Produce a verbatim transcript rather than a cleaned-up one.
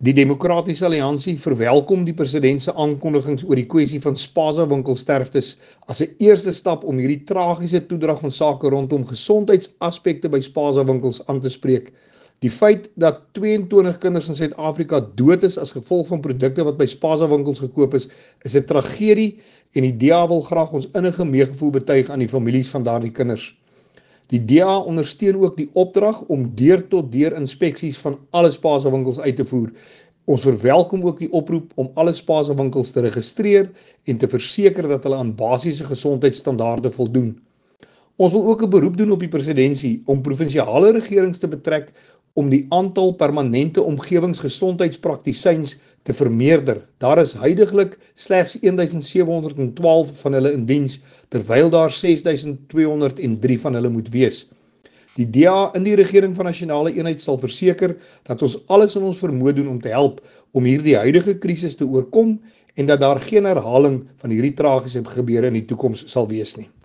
Die Demokratiese Alliansie verwelkom die president se aankondigings oor die kwessie van spaza winkelsterftes as 'n eerste stap om hierdie tragiese toedrag van sake rondom gesondheidsaspekte by spaza winkels aan te spreek. Die feit dat twee-en-twintig kinders in Suid-Afrika dood is as gevolg van produkte wat by spaza winkels gekoop is, is 'n tragedie en die D A wil graag ons innige meegevoel betuig aan die families van daardie kinders. Die D A ondersteun ook die opdrag om deur-tot-deur inspeksies van alle spaza winkels uit te voer. Ons verwelkom ook die oproep om alle spaza winkels te registreer en te verseker dat hulle aan basiese gesondheidsstandaarde voldoen. Ons wil ook 'n beroep doen op die presidentsie om provinsiale regerings te betrek om die aantal permanente omgewingsgesondheidspraktisyns te vermeerder. Daar is huidiglik slegs een duisend sewe honderd en twaalf van hulle in diens, terwyl daar ses duisend twee honderd en drie van hulle moet wees. Die D A in die regering van nasionale eenheid sal verseker dat ons alles in ons vermoë doen om te help om hierdie huidige krisis te oorkom en dat daar geen herhaling van hierdie tragiese gebeure in die toekoms sal wees nie.